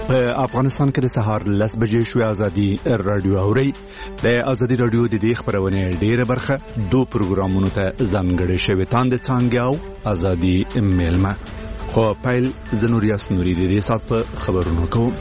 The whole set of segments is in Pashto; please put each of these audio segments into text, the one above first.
په افغانستان کې د سهار 10 بجې شوې ازادي رادیو اوري. د ازادي رادیو د دې خبرونه ډیره برخه دوه پروګرامونو ته ځانګړې شوی تاند څنګه او ازادي میلمه خو پایل زنوریاس نوري د دې سات په خبرونو کوم.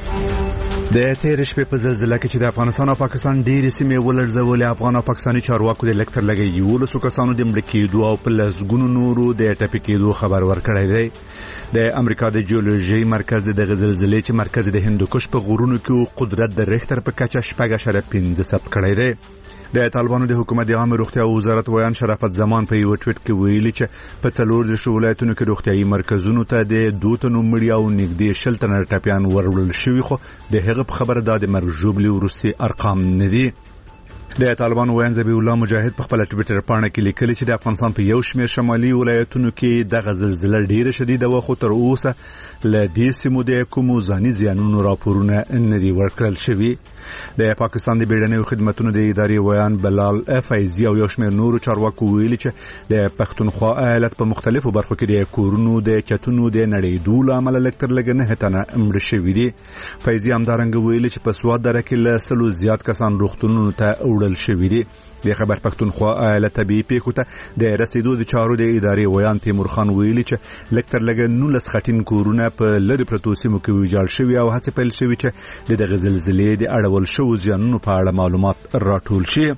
د تیر شپې په زلزلہ کې چې د افغانستان او پاکستان ډېرې سیمې ولړزولې، افغان او پاکستاني چارواکو د لکتر لګي یو له کسانو د مړ کېدو او په لسګونو نورو د ټپي کېدو خبر ورکړی دی. د امریکا د جیولوژي مرکز د زلزلې چې مرکز د هندوکش په غرونو کې قدرت د ریختر په کچه 6.5 ثبت کړی دی. د طالبانو د حکومت د عامه روغتیا وزارت ویان شرافت زمان په یو ټویټ کې ویلي چې په څلور د ولایتونو کې روغتيایي مرکزونو ته د 2 تنو مړي او نږدې 60 تنه ټپيان ورول شوي، خو د هغه په خبره د مرګ ژوبلي ورسي ارقام نه دي. د طالبانو ویان ذبیح الله مجاهد په خپل ټویټر باندې کې لیکلي چې د افغانستان په یو شمېر شمالي ولایتونو کې د زلزلې ډیره شدیده و، خو تر اوسه ل دې سیمو د کومو ځاني زیانونو راپورونه نه دي ورکړل شوي. د پاکستان د بیړنیو خدماتو د ادارې ویان بلال فیضی او یو شمېر نورو چارواکو ویلي چې د پښتونخوا ایالت په مختلفو برخو کې د کورونو د چتونو د نړیدو عمل لکتر لګنه هتنه امر شوی دي. فیضی همدارنګ ویلي چې په سواد دره کې له سلو زیات کسان روغتونونو ته وړل شوی دي. د خبر پښتونخوا ایالت طبي پیښو ته د رسیدو د چارو د ادارې ویان تیمور خان ویلي چې لکتر لګنو لس خټین کورونه په لری پروتو سیمو کې ویجاړ شوی او هڅه پیل شوی چې د زلزلې د اړول شو زیانونو په اړه معلومات راټول شي.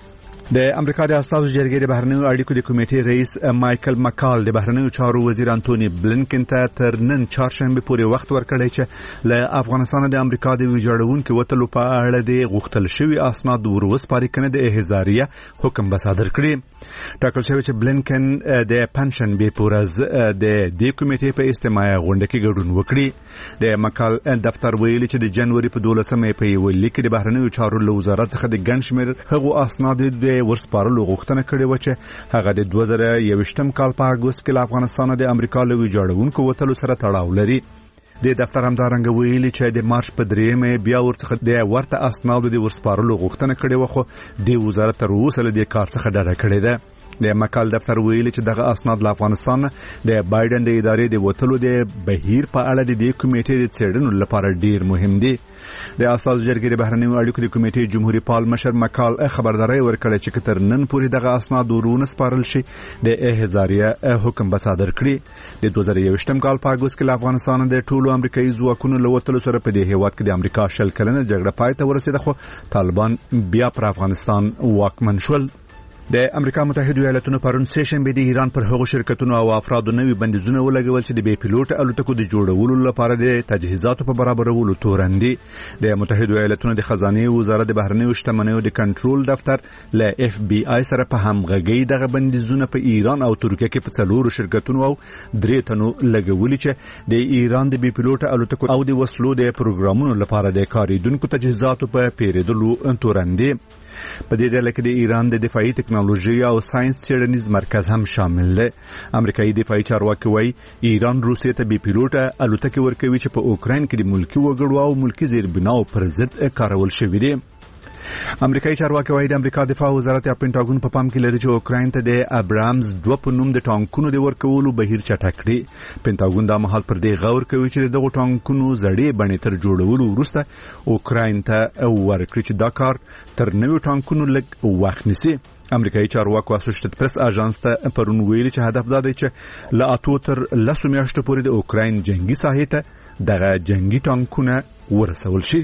د امریکا د استازو جرګې د بهرنیو اړیکو د کمیټې رئیس مایکل مکال د بهرنیو چارو وزیر انټونی بلنکن ته تر نن چهارشنبه پورې وخت ورکړی چې له افغانستان د امریکا د ویجاړونکو وټلو په اړه د غوښتل شوی اسناد وروسپاري کنه د احزاریه حکم به صادر کړي. ټاکل شوی چې بلنکن د پنشن به پورز د دې کمیټې په استماع غونډه کې ګډون وکړي. د مکال دفتر ویلي چې د جنوري په 12مه په یو لیک د بهرنیو چارو وزارت څخه د ګنشمیر هغو اسناد د ورسپارلو غوښتنه کړې و چې هغه د 2021 کال په اګوست کې افغانستان د امریکا له ویجاړونکو وټلو سره تړاو لري. د دفتر همدارنګ ویلي چې د مارچ په 3مه بیا ورڅخه د ورته اسناد د ورسپارلو غوښتنه کړې و، خو د وزارت تر اوسه له دې کار څخه ډډه کړې ده. د مکال دفتر ویلي چې دغه اسناد له افغانستان د بایدن د ادارې د وټلو د بهیر په اړه د دې کمیټې د څېړنو لپاره ډیر مهم دي. د استازو جرګې د بهرنیو اړیکو د کمیټې جمهوریت پال مشر مکال خبرداري ورکړه چې تر نن پورې دغه اسناد ورونه سپارل شي د احزاریه حکم به صادر کړي. د 2021 کال په اګوست کې افغانستان د ټولو امریکایي ځواکونو له وټلو سره په دې هیواد کې د امریکا شل کلنه جګړه پای ته ورسېده، خو طالبان بیا پر افغانستان واکمن شول. د امریکا متحده ایالاتونو پرون سیشنبه د ایران پر هغو شرکتونو او افرادو نوي بندیزونه ولګول چې د بې پیلوټ الوتکو د جوړولو لپاره د تجهیزاتو په برابرولو تورندي. د متحده ایالاتونو د خزانه وزارت د بهرنیو شتمنیو د کنټرول دفتر له اف بی آی سره په همغږي دغه بندیزونه په ایران او ترکیه کې په څلورو شرکتونو او 3 تنو لګولي چې د ایران د بې پیلوټ الوتکو او د وسلو د پروګرامونو لپاره د کاریدونکو تجهیزاتو په پیریدلو تورندي. په دې ډله کې د ایران د دفاعي ټکنالوژي او ساينس څېړنیز مرکز هم شامل دی. امریکایي دفاعي چارواکي وايي ایران روسیې ته بې پیلوټه الوتکې ورکوي چې په اوکراین کې د ملکی وګړو او ملکی زیربناو پر ضد کارول شوې دي. امریکایي چارواکي وايي د امریکا دفاع وزارت یا پینټاګون په پام کې لري چې اوکراین ته د ابرامز 2 په نوم د ټانکونو د ورکولو بهیر چټک کړي. پینټاګون دا مهال پر دې غور کوي چې دغه ټانکونو زړې بڼې تر جوړولو وروسته اوکراین ته ورکړي چې دا کار تر نوو ټانکونو لږ وخت نیسي. امریکایي چارواکو اسوسییټډ پریس اژانس ته پرون ویلي چې هدف دا دی چې له 8 تر 10 میاشتو پورې د اوکراین جنگي ساحې ته دغه جنگي ټانکونه ورسول شي.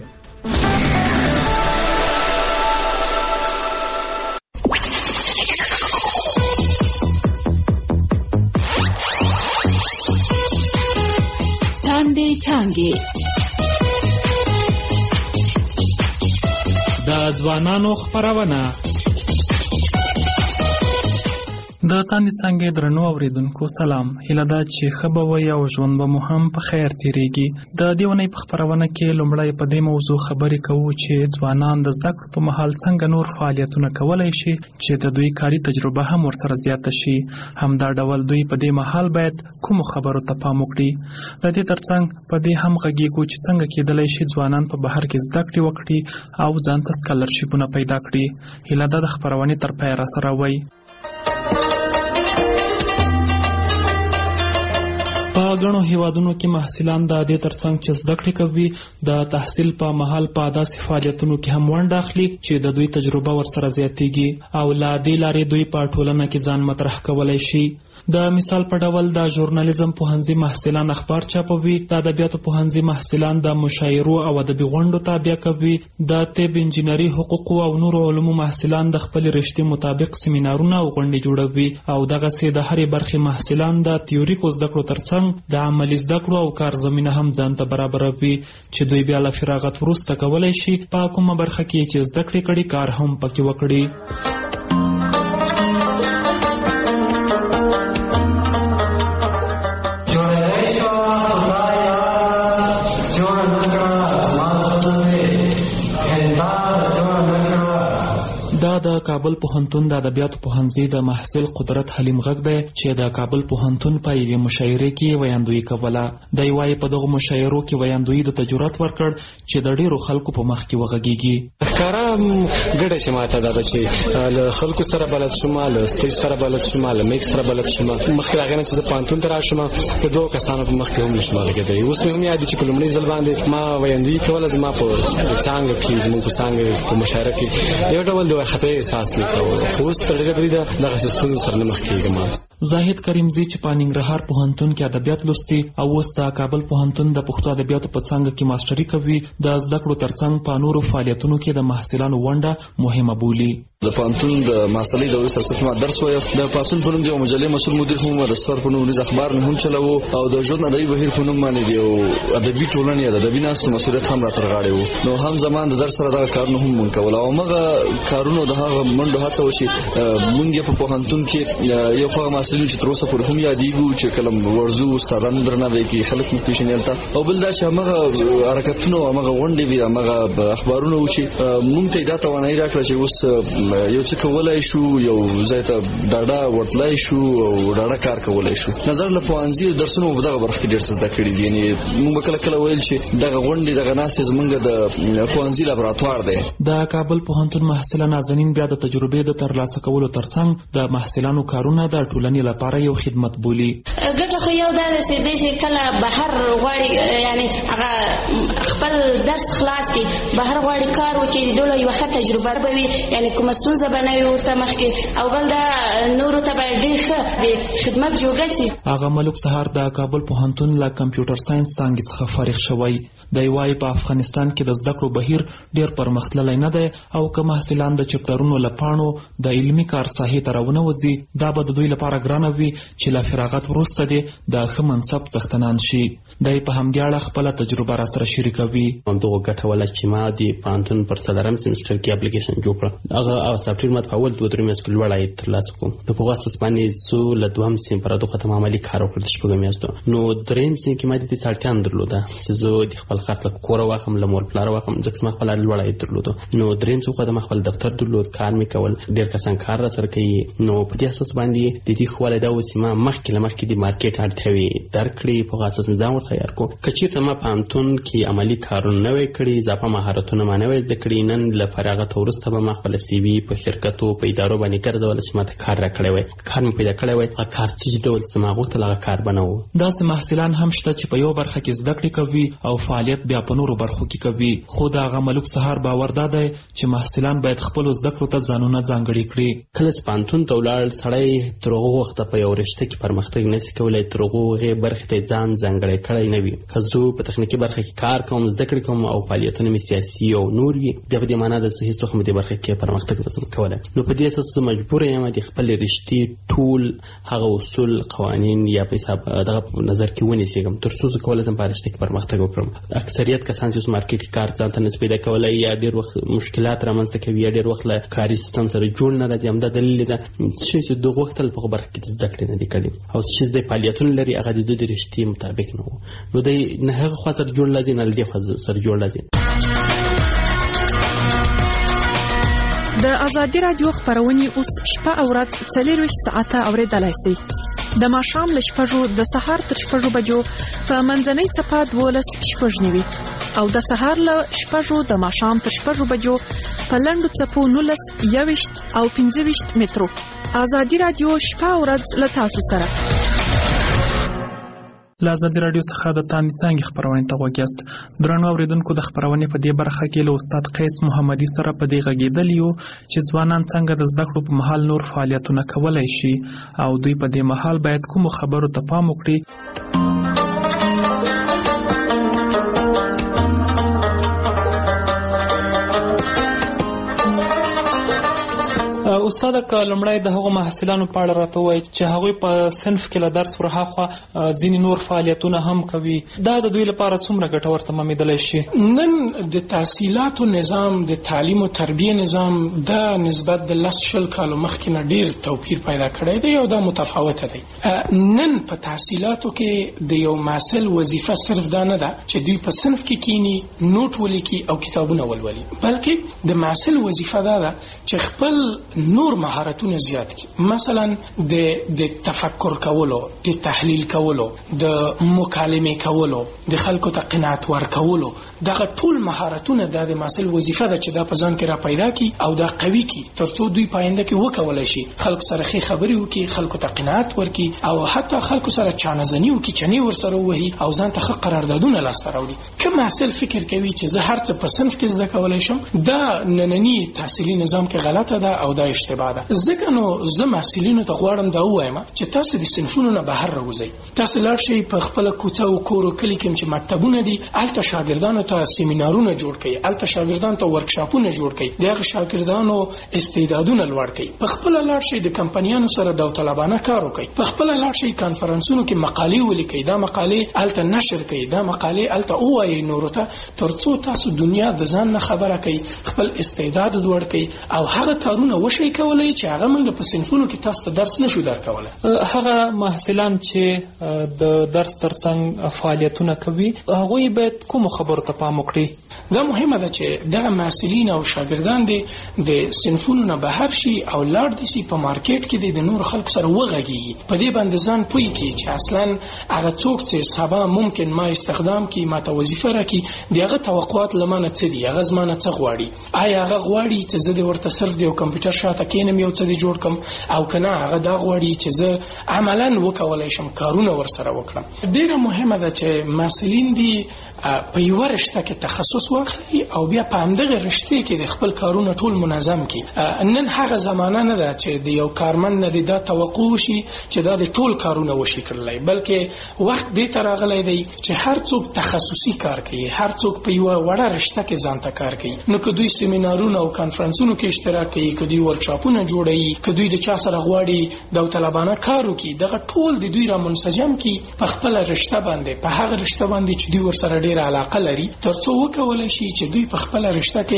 څنګه د ځوانانو خبرونه د تاندې څنګه درنو اوریدونکو سلام. هیله ده چې ښه به وي او ژوند به مو هم په خیر تیریږي. د دې ونې په خبرونه کې لومړی په دې موضوع خبرې کوو چې ځوانان د زده کړو په مهال څنګه نور فعالیتونه کولی شي چې د دوی کاري تجربه هم ورسره زیاته شي. همدا ډول دوی په دې مهال باید کومو خبرو ته پام وکړي. د دې ترڅنګ په دې هم غږیږو چې څنګه کېدلی شي ځوانان په بهر کې زده کړې وکړي او ځان ته سکالرشیپونه پیدا کړي. هیله ده د خبرونې تر پایه راسره وئ. په غنو هیوادونو کې محصلان د دې ترڅنګ چې زده کړې کوي د تحصیل په مهال په داسې فعالیتونو کې هم ونډه اخلي چې د دوی تجربه ورسره زیاتېږي او له دې لارې دوی په ټولنه کې ځان مطرح کولی شي. د مثال په ډول د ژورنالیزم پوهنځي محصلان اخبار چاپوي، د ادبیاتو پوهنځي محصلان د مشاعرو او ادبي غونډو تابع کوي، د طب، انجینري، حقوقو او نورو علومو محصلان د خپل رشتې مطابق سیمینارونه او غونډې جوړوي او دغسې د هرې برخې محصلان د تیوریکو زده کړو ترڅنګ د عملي زده کړو او کار زمینه هم ځان ته برابروي چې دوی بیا له فراغت وروسته کولی شي په کومه برخه کې چې زده کړې کړي کار هم پکې وکړي. د کابل پوهنتون د ادبیاتو پوهنځي د محصل قدرت حلیم غږ دی چې د کابل پوهنتون په یوې مشاعرې کې ویاندویي کوله. دی وایي په دغو مشاعرو کې ویاندویي د تجربت ورکړ چې د ډیرو خلکو په مخ کې وغږیږي. ښکاره ګډه چې ماته دا ده چې له خلکو سره بلد شوم، له سټیج سره بلد شوم، له میک سره بلد شوم. مخکې له هغې نه چې زه پوهنتون ته راشم د دوو کسانو په مخ کې هم نشم غږېدلی. اوس مې هم یاد دي چې په لومړي ځل باندې ما ویاندویي کوله. زما په څانګه کې زموږ په څانګه په مشاعره کې یو ډول د وارخطايۍ احساس نه کوم، خو اوس تر ډېره بریده دغسې ستونزو سره نه مخ کېږم. زاهد کریمزی چې په ننګرهار پوهنتون کې ادبیات لوستي او اوس د کابل پوهنتون د پښتو ادبیاتو په څانګه کې ماسټري کوي، د زده کړو ترڅنګ په نورو فعالیتونو کې د محصلانو ونډه مهمه بولي. د پوهنتون د محصلۍ د وسلسله ما درس وایم. د پاتون په نوم د مجلې مسؤل مدیر هم د سر په نوم اخبار نه هم چلاو او د ژوند ادبي بهیر په نوم باندې دی ادبي ټولنې د ادبي ناستو مسؤلیت هم راتر غاړې وو. نو هم زمان د درس سره دا کارونه هم مونږ کول او موږ کارونه د هغه منډه هڅه وشي. مونږ په پوهنتون کې یو خو محصلین چې تر اوسه پورې هم یادېږو چې کله ورزو استادانو درناوی کوي، خلک مو پیژني او بل دا چې هغه حرکتونه او هغه غونډې وي، هغه اخبارونه و چې مونږ ته دا توانایي راکړه چې اوس یو څه کولای شو، یو ځای ته ډاډه ورتلای شو او ډاډه کار کولای شو. نظر له پوهنځي درسونو په دغه برخه کې ډېر څه زده کړي دي. یعنې موږ کله کله ویل چې دغه غونډې دغه ناستې زموږ د پوهنځي لابراتوار دی. د کابل پوهنتون محصله نازنین بیا د تجربې د ترلاسه کولو ترڅنګ د محصلانو کارونه د ټولنې لپاره یو خدمت بولي. ګټه خو یو دا ده چې کله بهر غواړي، یعنی هغه خپل درس خلاص کړي، بهر غواړي کار وکړي، ډوله یوه ښه تجربه به وي، یعنی کومه ستونزه به نه وي ورته مخکې، او بل دا نورو ته به ډېر ښه د خدمت جوګه سي. هغه ملک سهار د کابل پوهنتون له کمپیوټر ساینس څانګې څخه فارغ شوی. دی وایي په افغانستان کې د زده کړو بهیر ډېر پرمختللی نه دی او که محصلان د چپټرونو له پاڼو د علمي کار ساحې ته راونه وځي، دا به د دوی لپاره ګرانه وي چې له فراغت وروسته دې د ښه منصب څښتنان شي. دی په همدې اړه خپله تجربه راسره شریکوي. همدغه ګټه وله چې ما د پوهنتون پر څلورم سیمسټر کې اپلیکیشن جوړ کړه. هغه سافټویر ما په اول 2-3 میاشتو کې لوړ عاید ترلاسه کړم. نو په هغه اساس باندې زه له دوهم سیم پر دغه ختم عملي کار وکړ د شپږو میاشتو. نو درېیم سیم کې ما د دې اړتیا هم درلوده چې زه د خپل خرڅ له کوره واخلم، له مور پلار واخلم، ځکه ما خپل لوړ عاید درلوده. نو درېیم څه خو د خپل دفتر درلود، کار مې کول، ډېر کسان کار را سره کوي. نو په دې اساس باندې د دې خو ولدا و چې ما مخکې د مارکیټ اړتیاوې درک کړې، په هغه اساس مې ځان ورته تیار کړو. که چېرته ما پوهنتون کې عملي کارونه نه وی کړي، اضافه مهارتونه ما نه وی زده کړي، نن له فراغت وروسته به ما خپل سی وي په شرکتو په ادارو باندې ګرځول چې ما ته کار راکړی وی، کار مې پیدا کړی وی. هغه کار چې ډول چې ما غوښتل هغه کار به نه و. داسې محصلان هم شته چې په یو برخه کې زده کړې کوي او فعالیت بیا په نورو برخو کې کوي. خو د هغه ملک سهار باور دا دی چې محصلان باید خپلو زده کړو ته ځانونه ځانګړي کړي. کله چې پوهنتون ته ولاړ سړی تر هغه وخته په یو رشته کې پرمختګ نشي کولی، تر هغې برخې ته ځان ځانګړی کړی نه وي. که زه په تخنیکي برخه کې کار کوم، زده کړې کوم او فعالیتونه مې سیاسي او نور وي، بیا په دې معنا ده چې هېڅ وخت مې دې برخه کې پرمختګ نشم کولی. نو په دې اساس زه مجبور یم د خپلې رشتې ټول هغه اصول، قوانین یا په حساب دغه نظر کې ونیسم تر څو زه کولی شم په رشته کې پرمختګ وکړم. اکثریت کسان چې اوس مارکیټ کې کار ځان ته نشي پیدا کولی، یا ډېر وخت مشکلات رامنځته کوي، یا ډېر وخت له کاري سیستم سره جوړ نه راځي. همدا دلیل ده چې دغه وخت په هغه برخه کې زده کړې نه دي کړي او چې د فعالیتونو لري هغه د رشتې مطابق نه و. نو دی نه هغه خوا سره جوړ لازم، نه دې خوا سره جوړ لازم. د ازادي رادیو خبرونه اوس شپه او ورځ 24 ساعته اوریدلای شئ. د ماښام له 6 د سهار تر 6 بجو په منځنۍ صفه 12:09 او د سهار له 6 د ماښام تر 6 بجو په لنډو څپو 19 او 15 مترو. ازادي رادیو شپه او ورځ له تاسو سره. د ازادي رادیو خبرونه اوس شپه او ورځ 24 ساعته اوریدلای شئ. د ماښام له 6 د سهار تر 6 بجو په لنډو څپو 19 او 15 مترو. ازادي رادیو شپه او ورځ له تاسو سره. له ازادي راډیو څخه د تاندې څانګې خپرونې ته غوږ یاست. درنو اورېدونکو، د خپرونې په دې برخه کې له استاد قیس محمدي سره په دې غږېدلي یو چې ځوانان څنګه د زده کړو په مهال نور فعالیتونه کولی شي او دوی په دې مهال باید کومو خبرو ته پام وکړي. استاد، که لومړی د هغو محصلانو په اړه راته ووایي چې هغوی په صنف کې له درس ورهاخوا ځینې نور فعالیتونه هم کوي، دا د دوی لپاره څومره ګټور تمامېدلی شي؟ نن د تحصیلاتو نظام، د تعلیم او تربیه نظام د نسبت د 10-20 کالو مخکې نه ډیر توپیر پیدا کړی دی او دا متفاوته دی. نن په تحصیلاتو کې د یو محصل وظیفه صرف دا نه ده چې دوی په صنف کې کینی، نوٹ ولیکي او کتابونه ولولي، بلکې د محصل وظیفه دا ده چې خپل نور مهارتونه زیات کړي. مثلا د تفکر کولو، د تحلیل کولو، د مکالمه کولو، د خلکو ته قناعت ورکولو، دغه ټول مهارتونه د محصل وظیفه ده چې دا په ځان کې را پیدا کړي او دا قوي کړي ترڅو دوی پاینده کې وکولای شي خلک سره ښه خبرې وکړي، خلکو ته قناعت ورکړي او حتی خلکو سره چانه‌زني وکړي، چنې ورسره وهي او ځان ته ښه قراردادونه لاسته راوړي. که محصل فکر کوي چې زه هر څه په صنف کې زده کولی شم، دا نننی تحصیلي نظام کې غلطه ده او دا اشتباه ده. ځکه نو زه محصلینو ته غواړم دا ووایم چې تاسو د صنفونو نه بهر راوځئ، تاسو لاړ شئ په خپله کوڅه او کور او کلي کې چې مکتبونه دي، هلته شاګردانو ته سیمینارونه جوړ کړئ، هلته شاګردانو ته ورکشاپونه جوړ کړئ، د هغه شاګردانو استعدادونه لوړ کړئ. په خپله لاړ شئ د کمپنیانو سره داوطلبانه کار وکړئ، په خپله لاړ شئ کانفرنسونو کې مقالې ولیکئ، دا مقالې هلته نشر کړئ، دا مقالې هلته ووایئ نورو ته، ترڅو تاسو دنیا د ځان نه خبره کړئ، خپل استعداد لوړ کړئ او هغه کارونه وشئ کولی چې هغه موږ په صنفونو کې تاسو ته درس نشو درکولی. هغه محصلان چې د درس ترڅنګ فعالیتونه کوي، هغوی باید کومو خبرو ته پام وکړي؟ دا مهمه ده چې دغه محصلین او شاګردان د صنفونو نه بهر شي او لاړ دي سي په مارکیټ کې د نور خلکو سره وغږیږي، په دې باندې ځان پوي کړي چې اصلا هغه څوک چې سبا ممکن ما استخدام کړي، ما ته وظیفه راکړي، دغه توقعات لمانه څه دي، هغه زمانه څه غواړي، آیا هغه غواړي چې زه د ورته صرف د کمپیوټر شاته کېنم یو څه جوړ کم او کنه هغه دا غواړي چې زه عملاً وکولای شم کارونه ورسره وکړم. ډیره مهمه ده چې مسؤلین دي په یو رشته کې تخصص واخلي او بیا په همدغه رشته کې د خپل کارونه ټول منظم کړي. نن هغه زمانہ نه ده چې د یو کارمن نه دا توقع شي چې دا د ټول کارونه وشي کړلای، بلکې وخت دې تر راغلی دی چې هر څوک تخصصي کار کوي، هر څوک په یو وړه رشته کې ځان ته کار کوي. نو که دوی سیمینارونه او کانفرنسونو کې اشتراک کوي، که دوی ورکشاپونه جوړوي، که دوی د چا سره غواړي داوطلبانه کار وکړي، دغه ټول د دوی را منسجم کړي په خپل رشته باندې، په هغه رشته باندې چې دوی ورسره ډېر علاقه لري، ترڅو وکولای شي چې دوی په خپل رشته کې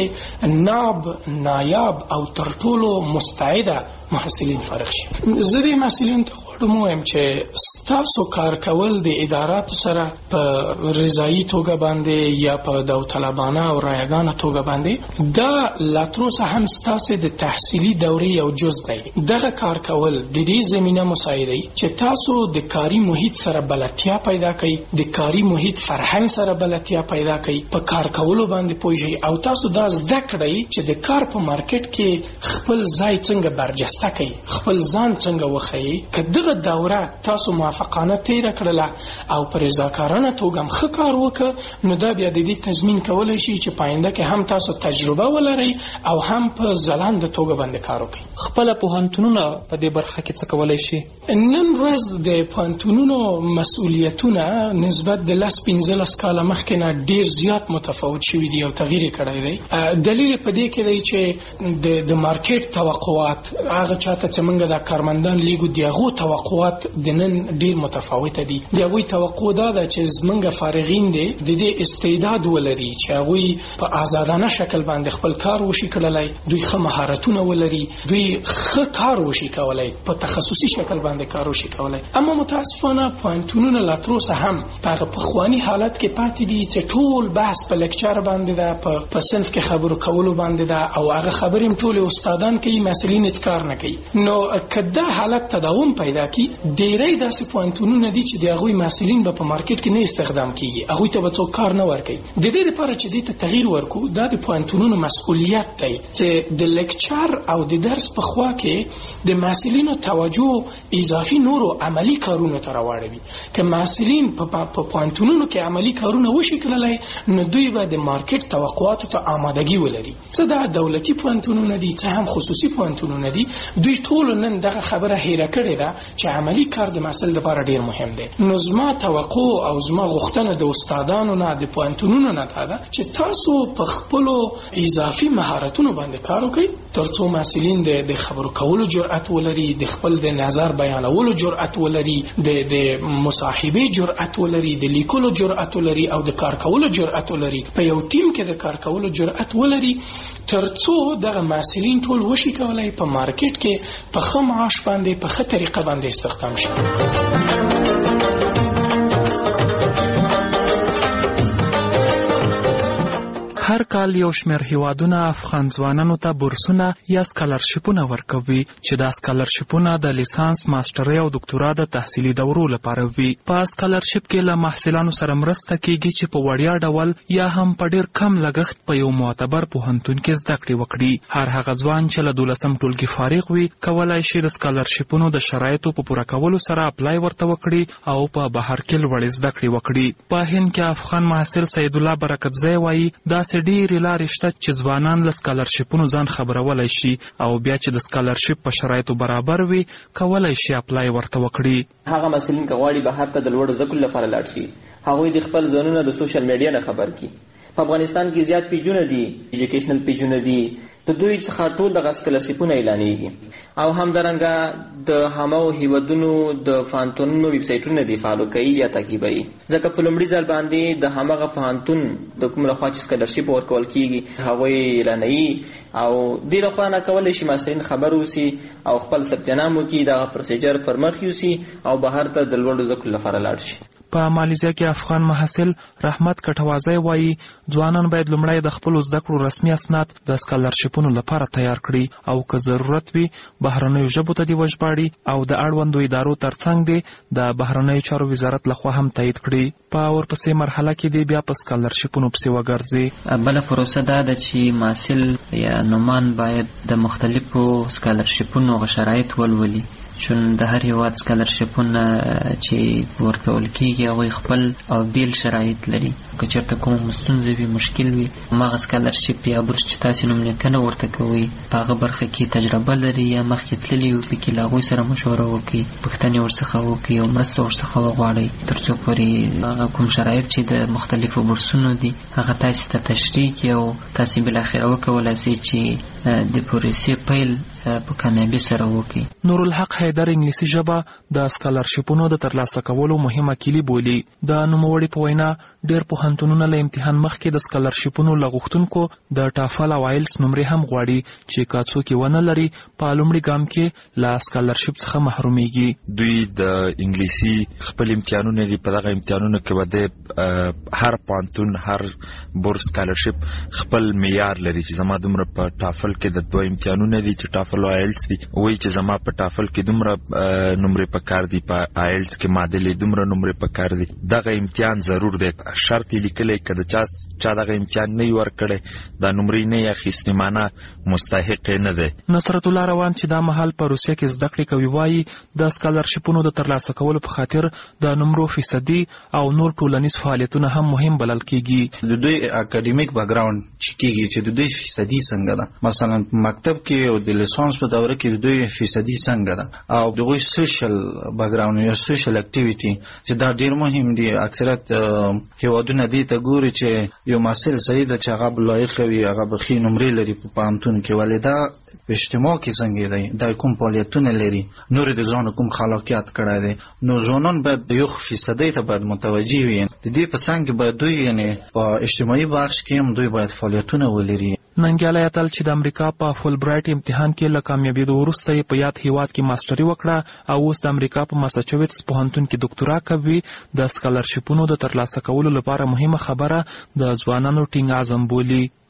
نایاب او تر ټولو مستعده محصلین فارغ شي. زه دې محصلین ته غواړم ووایم چې ستاسو کار کول د اداراتو سره په رضایي توګه باندې یا په داوطلبانه او رایګانه توګه باندې دا لا تر اوسه هم ستاسو د تحصیلي دورې یو جز دی. دغه کار کول د دې زمینه مساعدوي چې تاسو د کاري محیط سره بلدتیا پیدا کړئ، د کاري محیط فرهنګ سره بلدتیا پیدا کړئ، په کار کولو باندې پوه شئ او تاسو دا زده کړئ چې د کار په مارکیټ کې خپل ځای څنګه برجسته کړئ، خپل ځان څنګه وښیئ. که دغه دوره تاسو موافقانه تیره کړله او په رضاکارانه توګه هم ښه کار وکړه، نو دا بیا د دې تضمین کولی شي چې پاینده کې هم تاسو تجربه ولرئ او هم په ځلانده توګه باندې کار وکړئ. خپله پوهنتونونه په دې برخه کې څه کولی شي؟ نن ورځ د پوهنتونونو مسؤلیتونه نسبت د 10-15 کاله مخکې نه ډېر زیات متفاوت شوي دي او تغییر یې کړی دی. دلیل په دې کې دی چې د مارکیټ توقعات، هغه چاته چې موږ د کارمندان لیږو، د هغو توقعات د نن ډېر متفاوته دي. د هغوی توقع دا ده چې زموږ فارغین دي د دې استعداد ولري چې هغوی په آزادانه شکل باندې خپل کار وشي کړلی، دوی ښه مهارتونه ولري، دوی ښه کار وشي کولی، په تخصصي شکل باندې کار وشي کولی. اما متاسفانه پوهنتونونه لا تر اوسه هم په هغه پخواني حالت کې پاتې دي چې ټول بحث په لیکچر باندې ده، په صنف کې خبرو کولو باندې ده او هغه خبرې هم ټولې استادان کوي، مسؤلین هېڅ کار نه کوي. نو که دا حالت تداوم پیدا کړي، ډېری داسې پوهنتونونه دي چې د هغوی مسؤلین به په مارکیټ کې نه استخدام کېږي، هغوی ته به څوک کار نه ورکوي. د دې لپاره چې دې ته تغییر ورکړو، دا د پوهنتونونو مسؤلیت دی چې د لیکچر او د درس په خوا کې د محصلینو توجه اضافي نورو عملی کارونو ته راوړي. که محصلین په پوهنتونونو کې عملی کارونه وشي کړلای نو دوی به د مارکیټ توقعاتو ته آمادګي ولري. څه د دولتي پوهنتونونه دي څه هم خصوصي پوهنتونونه دي، دوی ټول نن دغه خبره هیره کړې ده چې عملی کار د محصل لپاره ډیر مهم دی. نو زما توقع او زما غوښتنه د استادانو نه د پوهنتونونو نه ده چې تاسو په خپلو اضافي مهارتونو باندې کار وکړئ ترڅو محصلین د خبرو کولو جرأت ولري، د خپل د نظر بیانولو جرأت ولري، د مصاحبه جرأت ولري، د لیکلو جرأت ولري او د کار کولو جرأت ولري، په یو ټیم کې د کار کولو جرأت ولري ترڅو دغه محصلین ټول وشي کولای په مارکیټ کې په ښه معاش باندې په ښه طریقه باندې استخدام شي. هر کال یو شمېر هیوادونه افغان ځوانانو ته بورسونه یا سکالرشیپونه ورکوي چې دا سکالرشیپونه د لیسانس، ماسترۍ او دکتورا د تحصیلي دورو لپاره وي. په سکالرشیپ کې له محصلانو سره مرسته کیږي چې په وړیا ډول یا هم په ډیر کم لګښت په یو معتبر پوهنتون کې زده کړې وکړي. هر هغه ځوان چې له 12م ټولګي فارغ وي کولای شي د سکالرشیپونو د شرایطو په پوره کولو سره اپلای ورته وکړي او په بهر کې لوړې زده کړې وکړي. په هند کې افغان محصل سید الله برکتزی وایي داسې ډېرې لارې شته چې ځوانان له سکالرشیپونو ځان خبرولی شي او بیا چې د سکالرشیپ په شرایطو برابر وي کولای شي اپلای ورته وکړي. هغه محصلین که غواړي بهر ته د لوړو زده کړو لپاره لاړ شي هغوی د خپل ځانونه د سوشل میډیا نه خبر کړي. په افغانستان کې زیات پیجونه دي، ایجوکیشنل پیجونه دي، د دوی څخه ټول دغه سکالرشیپونه اعلانېږي او همدارنګه د هماغو هیوادونو د پوهنتونونو ویب سایټونه دي فالو کوي یا تعقیبوي، ځکه په لومړي ځل باندې د هماغه پوهنتون د کوم لخوا چې سکالرشیپ ورکول کیږي هغوی اعلانوي او دې لخوا نه کولی شي محصلین خبر اوسي او خپل ثبت نام وکړي، دغه پروسیجر پر مخ یوسي او بهر ته د لوړو زده کړو لپاره لاړ شي. په مالیزیا کې افغان محصل رحمت کټوازی وایي ځوانان باید لومړی د خپلو زده کړو رسمي اسناد د سکالرشیپونو لپاره تیار کړي او که ضرورت وي بهرنیو ژبو ته دې وژباړي او د اړوندو ادارو ترڅنګ دې د بهرنیو چارو وزارت لخوا هم تایید کړي. په ورپسې مرحله کې دې بیا په سکالرشیپونو پسې وګرځي. بله پروسه دا ده چې محصل یا نومان باید د مختلفو سکالرشیپونو شرایط ولولي، چون د هر هیواد سکالرشیپونه چې ورکول کیږي هغوی خپل او بیل شرایط لري. که چېرته کوم ستونزه وي، مشکل وي، هماغه سکالرشیپ یا بورس چې تاسې نوملیکنه ورته کوئ په هغه برخه کې تجربه لري یا مخکې تللي وي پکې له هغوی سره مشوره وکړئ، پوښتنې ورڅخه وکړئ او مرسته ورڅخه وغواړئ تر څو پورې هغه کوم شرایط چې د مختلفو بورسونو دي هغه تاسې ته تشریح کړي او تاسې بالاخره وکولای شئ چې د پروسې پیل په کامیابی سره وکړي. نورالحق حیدر انګلیسي ژبه د سکالرشیپونو د ترلاسه کولو مهمه کیلي بولي. د نوموړي په وینا ډېر پوهنتونونه له امتحان مخکې د سکالرشیپونو له غوښتونکو د ټافل او آیلس نمرې هم غواړي چې که څوک یې ونه لري په لومړي ګام کې له سکالرشیپ څخه محرومیږي. دوی د انګلیسي خپل امتحانونه دي، په دغه امتحانونو کې به د هر پوهنتون هر بورس سکالرشیپ خپل معیار لري چې زما دومره په ټافل کې د 2 امتحانونه دي چې ټافل او آیلس دي، وایي چې زما په ټافل کې دومره نمرې پکار دي، په آیلس کې معادلې دومره نمرې پکار دي. دغه امتحان ضرور دی، شرط یې لیکلی که د چا دغه امتحان نه وي ورکړی دا نمرې نه یې اخیستې معنه مستحق یې نه دی. نصرت الله روان چې دا مهال په روسیه کې زده کړې کوي وایي د سکالرشیپونو د ترلاسه کولو په خاطر د نمرو فیصدي او نور ټولنیز فعالیتونه هم مهم بلل کیږي. د دوی اکاډمیک بیکګراوند چې کیږي چې د دوی فیصدي څنګه ده، مثلا مکتب کې او د لیسانس په دوره کې د دوی فیصدي څنګه ده او دغه سوشل بیکګراوند یا سوشل اکټیویټي چې دا ډیر مهم دي. اکثریت هیوادونه دې ته ګوري چې یو محصل صحیح ده چې هغه لایق وي، هغه به ښې نمرې لري په پوهنتون کې، ولې دا په اجتماع کې څنګه دی، دا کوم فعالیتونه لري، نور د ځان کوم خلاقیت کړی دی. نو ځوانان باید یو فیصدي ته باید متوجه وي. د دې په څنګ کې باید دوی یعنی په اجتماعي بخش کې هم دوی باید فعالیتونه ولري. ننګیالی اتل چې د امریکا په فول برایټ امتحان کې له کامیابېدو وروسته یې په یاد هیواد کې ماسټري وکړه او اوس د امریکا په ماساچوټس پوهنتون کې ډاکټورا کوي. د سکالرشیپونو د ترلاسه کولو لپاره مهمه خبره د ځوانانو ټینګ عزم بولي.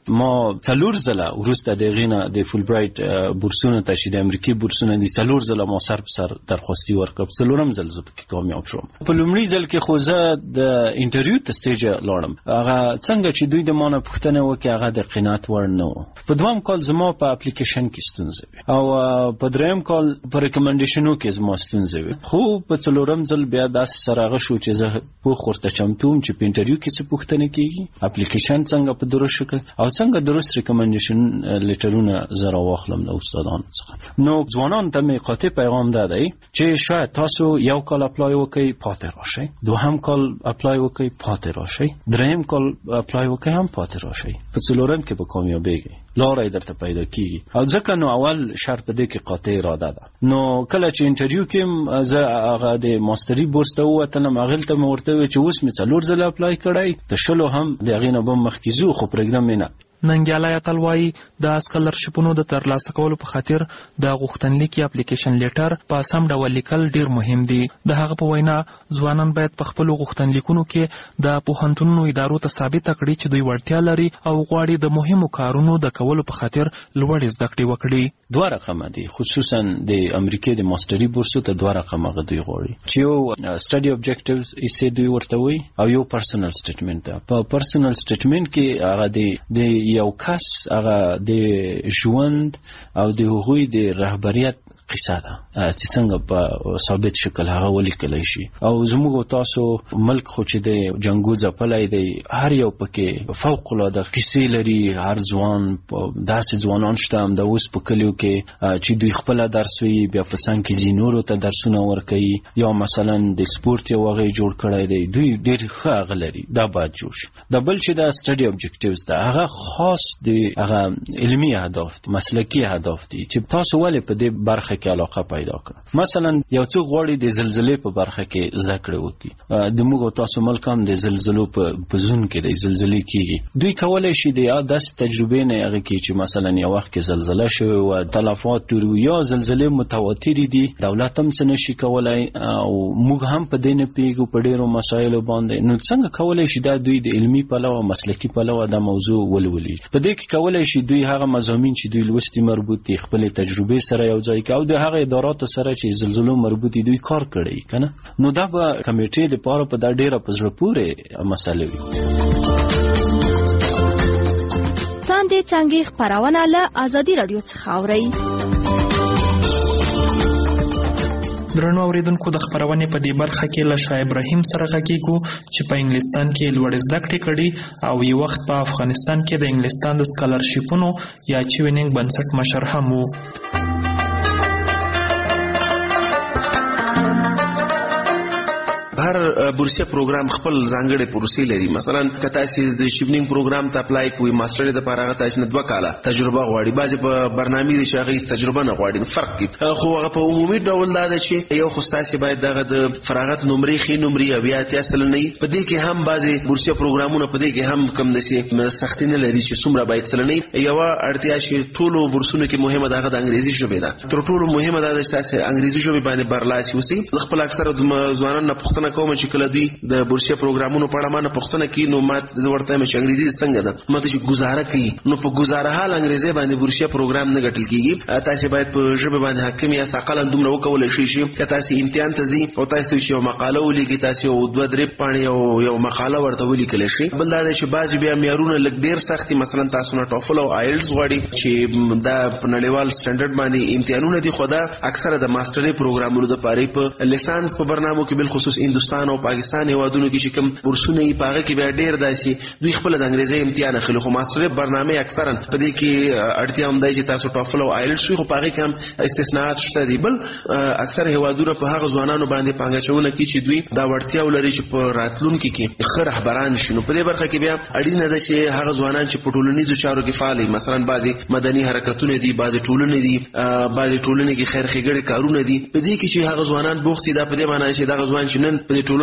ما 4 ځله وروسته د غینا د فول برایټ بورسونه ته چې د امریکای بورسونه دي 4 ځله ما سر په سر درخواستي ورکړم 4م ځل زه پکې کامیاب شوم. په لومړي ځل کې خو زه د انټرویو ته سټیج لاړم هغه څنګه چې دوی د مانه پوښتنه وکړه هغه د قناعت وړ نه و. په دوام کال زما په اپلیکیشن کې ستونزه وي او په دریم کال په ریکمنډیشنو کې زما ستونزه وي. خو په 4م ځل بیا داسې سره شو چې زه په خورته چمتوم چې په انټرویو کې څه پوښتنه کیږي اپلیکیشن څنګه په درست شکل او څنګه درست ریکمنډیشن لیټرونه زره واخلم له استادانو څخه. نو ځوانان ته می قاطع پیغام ده چې شاید تاسو یو کال اپلای وکړئ پاتې راشئ، دوهم کال اپلای وکړئ پاتې راشئ، دریم کال اپلای وکړئ هم پاتې راشئ، په 4م کې به کامیابیږئ، لاره درته پیدا کیږي. او ځکه نو اول شرط دې کې قاطع اراده ده. نو کله چې انټرویو کې زه هغه د ماستری بورس ته ووتلم هغه ته مې ورته وی چې اوس مې 4 ځله اپلای کړی د 20 هم د هغې نه به مخکې ځو خو پرېږدم نه. ننګیالی اتل وایي د اسکالرشپونو د ترلاسه کولو په خاطر د غوښتنلیک یا اپلیکیشن لیټر په سم ډول لیکل ډیر مهم دي. د هغه په وینا ځوانان باید په خپلو غوښتنلیکونو کې د پوهنتونونو ادارو ته ثابته کړي چې دوی وړتیا لري او غواړي د مهمو کارونو د کولو په خاطر لوړې زده کړې وکړي. 2 رقمه دي خصوصا د امریکای د ماستری بورسو ته 2 رقمه غوړي چې یو سټډي ابجیکټیوز یې دوی ورته وي او یو پرسنل سټیټمنټ ده. په پرسنل سټیټمنټ کې هغه د یو کس هغه د ژوند او د هغوی د رهبریت قصه ده چې څنګه په ثابت شکل هغه ولیکلی شي. او زموږ تاسو ملک خو چې د جنګو ځپلی دی هر یو پکې فوق العاده قصې لري. هر ځوان داسې ځوانان شته هم د اوس په کلیو کې چې دوی خپله درس وي بیا په څنګ کې ځي نورو ته درسونه ورکوي یا مثلا د سپورت یو هغه جوړ کړی دی دوی ډېر ښه هغه لري دا باید جوړ شي. د بل چې د سټډي ابجیکټیوز ده هغه خاص د هغه علمي اهداف دي مسلکي اهداف دي چې تاسو ولې په دې برخه کې علاقه پیدا کړه. مثلا یو څوک غواړي د زلزلې په برخه کې زده کړه وکړي د موږ تاسو ملک هم د زلزلو په زون کې د زلزلې کیږي دوی کولای شي د داسې تجربې نه هغه کې چې مثلا یو وخت کې زلزله شوه او تلفات یا زلزلې متواتر دي دولت هم څه نشي کولای او موږ هم په دې نه پیګو په ډیرو مسایلو باندې. نو څنګه کولای شي دا دوی د علمي پلوه مسلکي پلوه د موضوع ولولي. په دې کې کولای شي دوی هغه مضامین چې دوی لوستي مربوط دي خپل تجربې سره یو ځای کوي د هغه اداراتو سره چې زلزلو مربوط دي دوی کار کړی کنه. نو دا به کمیټې د پاره په دا ډیره په زړه پورې مسله وي. څنګه څنګه خبرونه له ازادي رادیو څخه اوري. درنو اوریدونکو د خبرونې په دې برخه کې له شاه ابراهیم سره غږیږو چې په انګلستان کې لوړ زده کړې کړي او یو وخت په افغانستان کې د انګلستان د سکالرشپونو یا چوینینګ بنسټ مشر هم وو. هر بورسیه پروګرام خپل ځانګړي پروسې لري. مثلا که تاسو د شیپنینګ پروګرام ته اپلای کوئ ماستر د لپاره تاسو نه 2 کاله تجربه غواړي بعضې په برنامې د شاغي تجربه نه غواړي فرق کوي. خو هغه په عمومي ډول دا ده چې یو خو تاسو باید دغه د فراغت نمرې خې نمرې او بیا تاسو نه په دې کې هم بعضې بورسیه پروګرامونه په دې کې هم کم دسي سختي نه لري چې څومره باید سلنی یو اړتیا چې ټولو بورسونو کې مهمه ده د انګریزي ژبه ده. تر ټولو مهمه ده چې تاسو انګریزي ژبه باندې برلاسي اوسئ. خپل اکثره ځوانان نه پوښتنه کوم چې کله دوی د بورسیه پروګرامونو په اړه ما نه پوښتنه کوي نو ما ورته وایم چې انګریزي څنګه ده ما ته چې گزاره کوي نو په گزاره حال انګریزي باندې بورسیه پروګرام نه ګټل کیږي. تاسو باید په ژبه باندې حاکم یا ثقل دومره وکولای شئ چې تاسو امتحان ته ځئ او تاسو چې یو مقاله ولیکئ تاسو 2-3 پاڼې یو مقاله ورته ولیکلی شئ. بل دا چې بعضې بیا معیارونه لږ ډېر سخت دي. مثلا تاسو نه ټوفل او آیلټس غواړي چې دا په نړیوال سټنډرډ باندې امتحانونه دي خو دا اکثره د ماسترۍ پروګرامونو دپاره په لیسانس په برنامو کې بالخصوص هندوستان او پاکستان هیوادونو کې چې کوم بورسونه یې په هغه کې بیا ډېر داسې دوی خپله د انګریزۍ امتحان اخلي. خو ماسترۍ برنامې اکثرا په دې کې اړتیا هم دی چې تاسو ټوفل او آیلټس وي خو په هغې کې هم استثناءات شته دي. بل اکثر هیوادونه په هغه ځوانانو باندې پانګه اچونه کوي چې دوی دا وړتیا ولري چې په راتلونکي کې ښه رهبران شي. نو په دې برخه کې بیا اړینه ده چې هغه ځوانان چې په ټولنیزو چارو کې فعال وي مثلا بعضې مدني حرکتونه دي بعضې ټولنې دي بعضې ټولنې کې خیر ښېګړې کارونه دي په دې کې چې هغه ځوانان بوخت دي دا په دې معنی چې دغه ځوان چې نن په دې ټولنه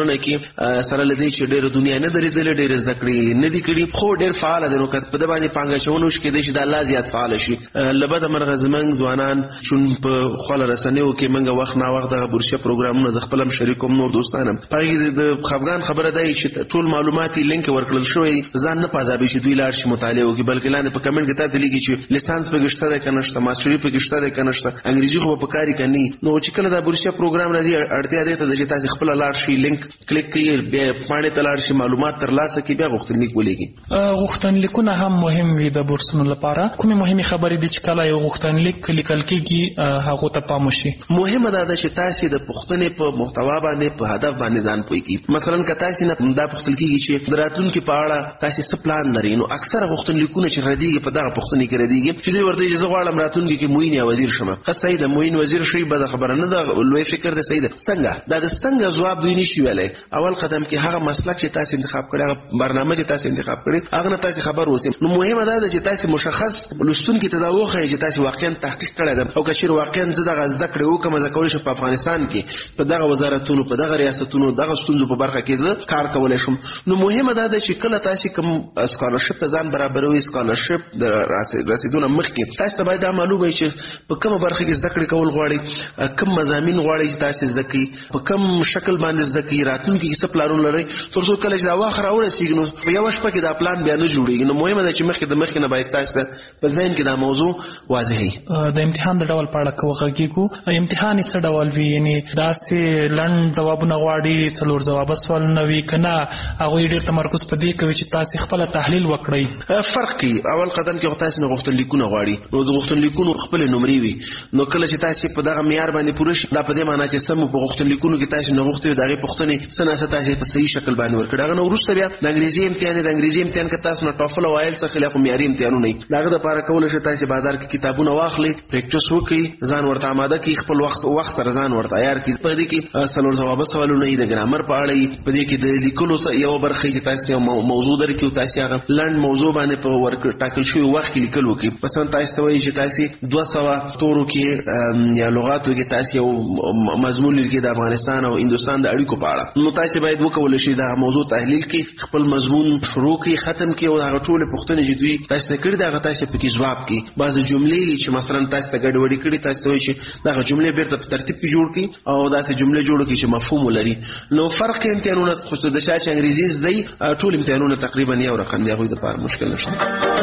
ټولنه کې سره لدی چې ډېر دنیا نه درېدل ډېر زده کړې نه دي کړي خو ډېر فعال دي نو په د باندې پانګه چونو شي کې د الله زیات فعال شي لبد مرغه زمنګ ځوانان چون په خپل رسنیو کې منګه وخت نه وخت د برشه پروګرامونو د خپلم شریکوم نور دوستانم پای د خفغان خبره دی چې ټول معلوماتي لینک ورکړل شوی ځان نه پازابي شي دوی لاړ شي مطالعه وکړي بلکې لاندې په کمنټ کې ته لیکي چې لیسانس په گشته ده کنهشته ماستری په گشته ده کنهشته انګریزي خو په کاری کني نو چې کله دا برشه پروګرام راځي اړتیا ده ته چې تاسو خپل لاړ شي لینک کلیک کړئ بیا باندې تلاړ شي معلومات ترلاسه کړئ بیا غوښتنلیک ولېږي غوښتنلیکونه هم مهم وي د بورسونو لپاره کومه مهمه خبرې دي چې کله یو غوښتنلیک لیکل کېږي هغه ته پام وشي مهمه ده چې تاسو د پوښتنې په محتوا باندې په هدف باندې ځان پوي کړئ مثلا که تاسو نه دا پوښتل کېږي چې دراتونکو په اړه تاسو څه پلان لرئ نو اکثره غوښتنلیکونه چې ردیږي په دغه پوښتنې کې ردیږي چې دوی ورته اجازه غواړم راتلونکي کې موین یا وزیر شمه صحیح ده موین وزیر شي به خبره نه ده لوی فکر ده صحیح ده څنګه دا د څنګه جواب دوی نشي ویلای اول قدم کې هغه مسلک چې تاسو انتخاب کړی هغه برنامه چې تاسو انتخاب کړی هغه نه تاسو خبر اوسئ نو مهمه ده چې تاسو مشخص لستونکو ته دا وخی چې تاسو واقعا تحقیق کړی ده او کشیر واقعا دغه ذکر وکم ذکر شي په افغانستان کې په دغه وزارتونو په دغه ریاستونو دغه ستونزو په برخه کې زه کار کولای شم نو مهمه ده چې کله تاسو کوم سکالرشپ ته ځان برابروي سکالرشپ د رسیدونه مخکې تاسو باید دا معلومه وي چې په کومه برخه کې ذکر کول غواړي کوم مضامین غواړي چې تاسو ذکی په کوم شکل باندې ذکی راتونکو کې څه پلانونه لري ترڅو کله چې دا واخر اورسیږي نو په یو شپه کې دا پلان بیا نه جوړیږي نو مهمه ده چې مخکې نه باید تاسو په ذهن کې دا موضوع واضح وي د امتحان د ډول په اړه کوغږیږو امتحان څه ډول وي یعنی داسې لنډ جوابونه غواړي څلور جواب سوالونه وي کنه هغه ډېر تمرکز په دې کوي چې تاسو خپل تحلیل وکړئ فرق کی اول قدم کې تاسو نه غوښتنلیکونه غواړي نو د غوښتنلیکونو خپل نمرې وي نو کله چې تاسو په دغه معیار باندې پوره شي دا په دې معنی چې سم په غوښتنلیکونو کې تاسو نه غوښتي دغه پوښتنې سناسه تاسو په صحیح شکل باندې ورکړه هغه نو وروسته بیا د انګریزي امتحان کې تاسو نه ټافل او آیلټس خلاف معیاري امتحانونه نه دغه د لپاره کول شي تاسو بازار کې کتابونه واخلي پریکټیس وکړي ځان ورته آماده کړئ خپل وخت سره ځان ورته تیار کړئ په دې کې څلور جواب سوالونه د ګرامر په اړه په دې کې د لیکلو یو برخه چې تاسو موضوع درکې تاسو هغه لنډ موضوع باندې په ورکړ ټاکل شوی وخت کې لیکل وکړي مثلا تاسو وایي چې تاسو 200 تورو کې یا لغاتو کې تاسو یو مضمون لیکي د افغانستان او هندستان د اړیکو په اړه نو تاسو باید وکول شي دا موضوع تحلیل کې خپل مضمون شروع کې ختم کې او هغه ټول پوښتنې چې دوی تاسو کړی دا تاسو په کې جواب کې بعض جملې چې مثلا تاسو ته ګډوډي کړی تاسو وایي چې دا جملې بیرته په ترتیب کې جوړ کړئ او دا جملې جوړ کړئ چې مفهوم ولري نو فرق کې امتحانونه خو د شاشه انګریزي زده ټول امتحانونه تقریبا یو رقم دی هغه د لپاره مشکل نشته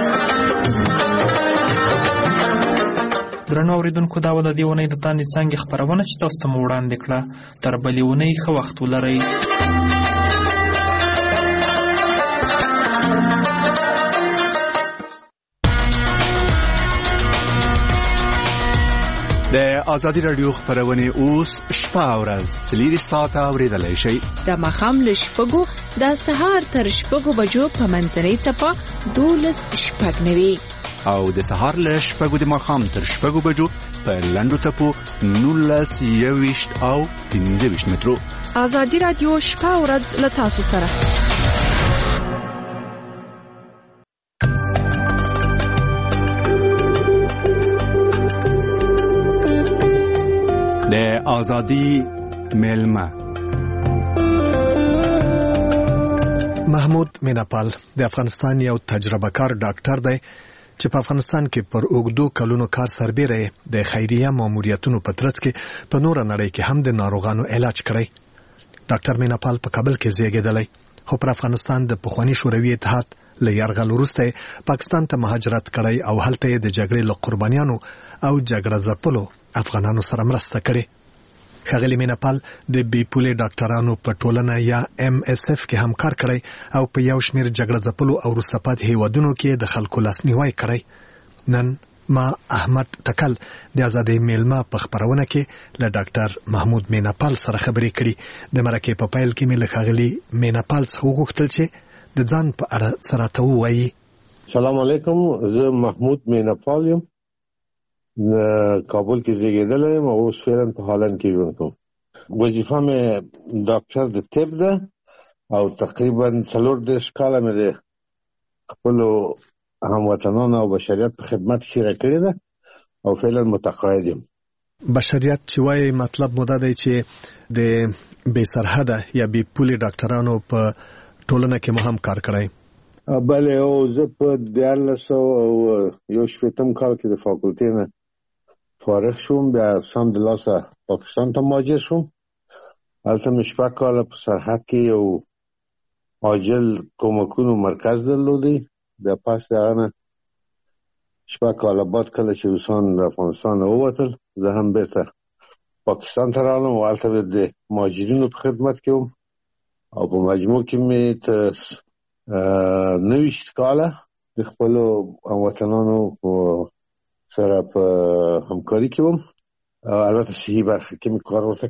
درنو اوریدونکو دا ول دی ونې د تاندې څنګه خبرونه چې تاسو ته وړاندې کړه تر بلې ونې خو وخت ولرئ د ازادي رادیو خبرونه اوس شپه او ورځ 3 ساعته اوریدلای شئ د مخام له شپږو د سهار تر شپږو بجو په منځنۍ چپه 12 شپږ نوي او د سهار له شپږو د مخام تر شپږو بجو په لندو چپو 19 او 15 مترو ازادي رادیو شپه او ورځ له تاسو سره د ازادي ملما محمود میناپال د افغانستان یو تجربه کار ډاکټر دی چې په افغانستان کې پر اوږدو کلونو کار سربېره د خیریه ماموریتونو په ترڅ کې په نور نړۍ کې هم د ناروغانو علاج کړی. ډاکټر میناپال په کابل کې زیږیدلی خو پر افغانستان د پخوانی شوروي اتحاد له یرغل وروسته پاکستان ته مهاجرت کړی او هلته د جګړې له قربانیانو او جګړه ځپلو افغانانو سره مرسته کړې. ښاغلي میناپال د بي پولې ډاکټرانو په ټولنه یا MSF کې هم کار کړی او په یو شمېر جګړه ځپلو او وروسته پاتې هیوادونو کې د خلکو لاسنیوی کړی. نن ما احمد تکل د ازادۍ میلمه په خبرونه کې له ډاکټر محمود میناپال سره خبرې کړې. د مرکې په پیل کې مې له ښاغلي میناپال څخه وغوښتل چې د ځان په اړه څه راته ووایي. سلام علیکم، زه محمود میناپال یم، کابل کې زیږیدلی یم او اوس فعلا په هالند کې ژوند کوم. وظیفه مې ډاکټر د طب ده او تقریبا 40 کاله مې د خپلو هموطنانو او بشریت په خدمت کې تېره کړې ده او فعلا متقاعد یم. بشریت چې وایي مطلب مو دا دی چې د بې سرحده یا بې پولې ډاکټرانو په ټولنه کې مو هم کار کړی. بله او زه په 1991 کال کې د فاکولټې نه فارغ شوم، بیا سم د لاسه پاکستان ته مهاجر شوم. هلته مې 6 کاله په سرحد کې یو عاجل کومکونو مرکز درلودی. بیا پس د هغه نه 6 کاله بعد کله چې روسان د افغانستان نه ووتل، زه هم بیرته پاکستان ته راغلم او هلته د مهاجرینو په خدمت کې وم او په مجموع کې مې 90 کاله د خپلو هموطنانو سره په همکاري کې وم. البته صحي برخه کې مې کار ورته